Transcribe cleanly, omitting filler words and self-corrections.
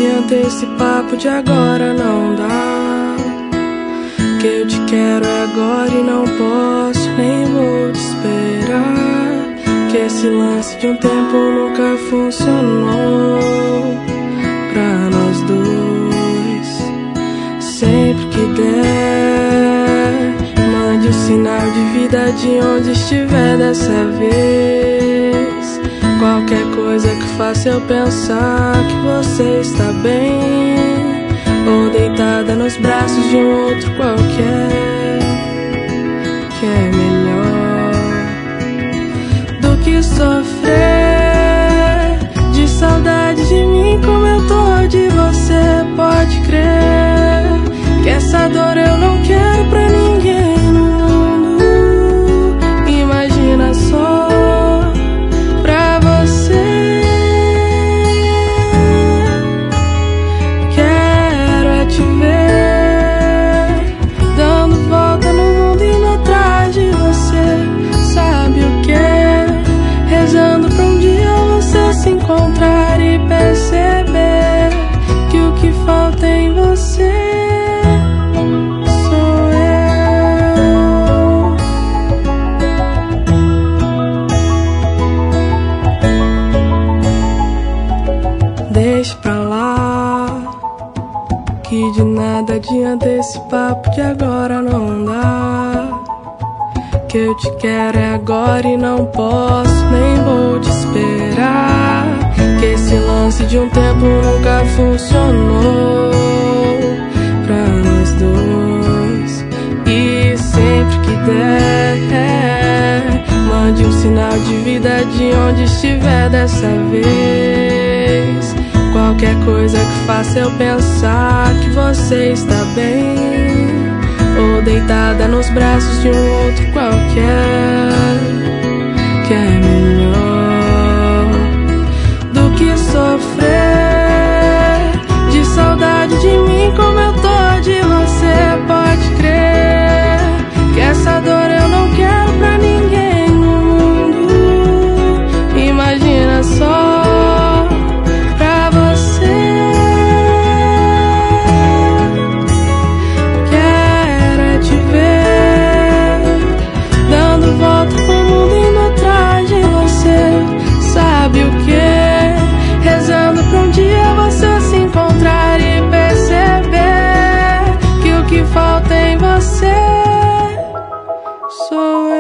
adianta esse papo de agora, não dá. Que eu te quero agora e não posso, nem vou te esperar. Que esse lance de um tempo nunca funcionou pra nós dois. Sempre que der, mande um sinal de vida de onde estiver dessa vez. Qualquer coisa que faça eu pensar que você está bem, ou deitada nos braços de um outro qualquer, que é melhor do que sofrer de saudade de mim como eu tô de você. Pode crer que essa dor eu não quero pra ninguém no mundo. Imagina só pra você. Quero é te ver dando volta no mundo, indo atrás de você. Sabe o que? Rezando pra um dia você se encontrar e perceber que o que falta em você sou eu. Deixa pra lá, que de nada adianta esse papo de agora, não dá. Que eu te quero é agora e não posso, nem vou te esperar. Que esse lance de um tempo nunca funcionou pra nós dois. E sempre que der, mande um sinal de vida de onde estiver dessa vez. Qualquer coisa que faça eu pensar que você está bem, ou deitada nos braços de um outro qualquer, que é melhor do que sofrer de saudade de mim como eu tô de você. Pode crer que essa dor eu não quero pra ninguém no mundo. Imagina só pra você. Quero é te ver dando volta pro mundo, indo atrás de você. Sabe o que? Rezando pra um dia você se encontrar e perceber que o que falta em você sou eu.